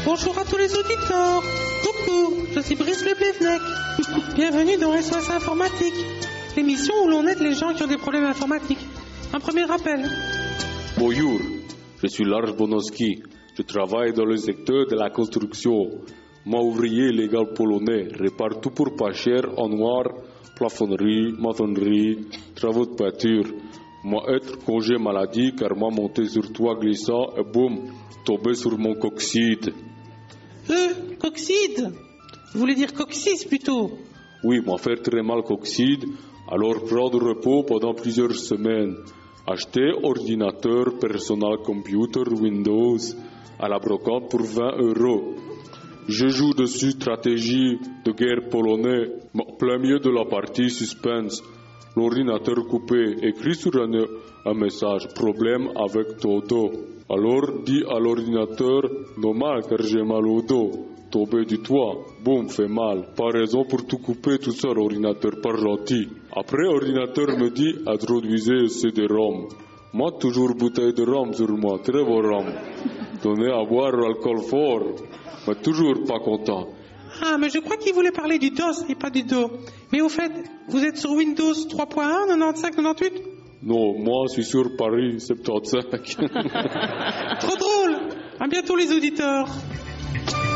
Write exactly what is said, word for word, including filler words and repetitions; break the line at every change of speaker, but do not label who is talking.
Bonjour à tous les auditeurs. Coucou, je suis Brice Le Pévenec. Bienvenue dans S O S Informatique, l'émission où l'on aide les gens qui ont des problèmes informatiques. Un premier rappel.
Bonjour, je suis Lars Bonowski. Je travaille dans le secteur de la construction. Moi, ouvrier légal polonais, répare tout pour pas cher en noir, plafonnerie, maçonnerie, travaux de peinture. Moi, être congé maladie, car moi, monter sur toit glissant et boum, tomber sur mon coccyde.
Euh, coccyde? Vous voulez dire coccyx plutôt?
Oui, moi, faire très mal coccyde, alors prendre repos pendant plusieurs semaines. Acheter ordinateur personnel computer Windows à la brocante pour vingt euros. Je joue dessus stratégie de guerre polonais, plein milieu de la partie suspense. L'ordinateur coupé, écrit sur un, un message, problème avec ton dos. Alors dis à l'ordinateur, normal car j'ai mal au dos. Tomber du toit, boum, fait mal. Pas raison pour tout couper tout seul, ordinateur, pas gentil. Après, ordinateur me dit, introduisez C D ROM. Moi, toujours bouteille de rhum sur moi, très bon rhum. Donner à boire l'alcool fort, mais toujours pas content.
Ah, mais je crois qu'il voulait parler du DOS et pas du dos. Mais au fait, vous êtes sur Windows trois point un, quatre-vingt-quinze, quatre-vingt-huit?
Non, moi, je suis sur Paris, soixante-quinze.
Trop drôle. À bientôt les auditeurs.